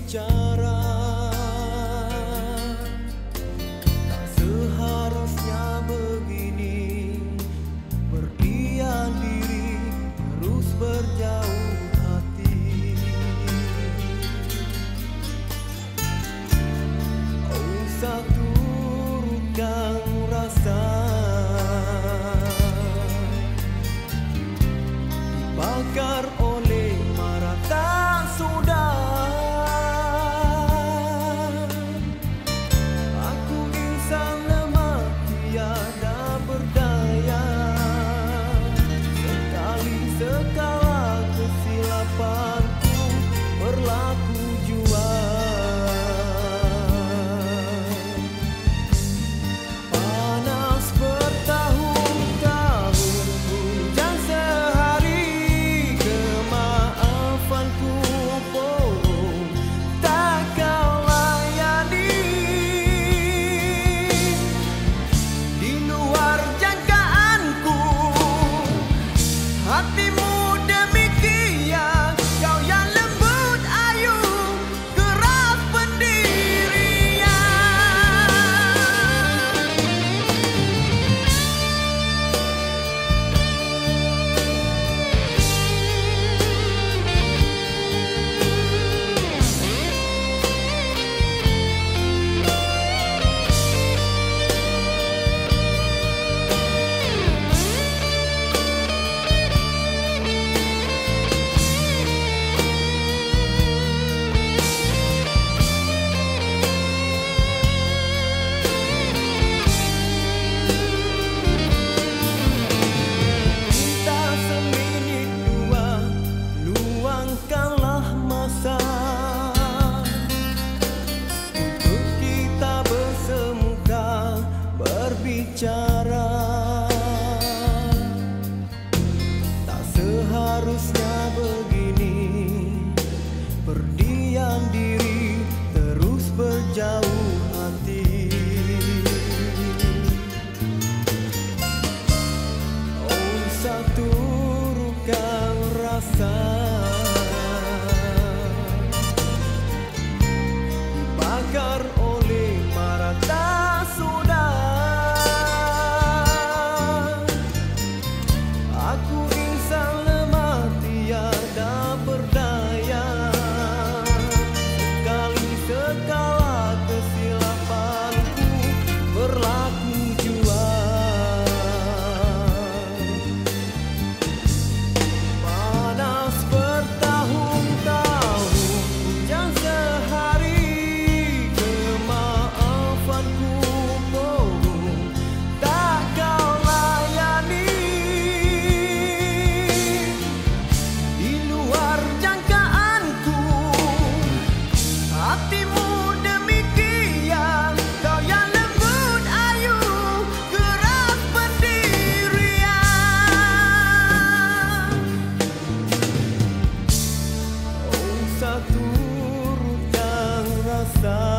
berbicara. Tak seharusnya begini, berdiam diri terus berjauh hati. Oh, satu turutkan rasa dibakar oleh marah tak sudah. Aku insan lemah tiada berdaya, sekali sekala kesilapanku berlaku jua. Panas bertahun-tahun, hujan sehari, kemaafanku bohong tak kau layani. Di luar jangkaanku, hatimu demikian, kau yang lembut ayu, keras pendirian. Tak seminit dua, luangkanlah masa untuk kita bersemuka berbicara. Tak seharusnya begini, berdiam diri terus berjauh hati. Oh, satu turutkan rasa dibakar oleh marah tak sudah. Aku insan lemah tiada berdaya, sekali sekala kesilapanku berlaku jua. Panas bertahun-tahun, hujan sehari, kemaafanku bohong tak kau layani. Di luar jangkaanku, hatimu demikian, kau yang lembut ayu, keras pendirian. Oh, satu turutkan rasa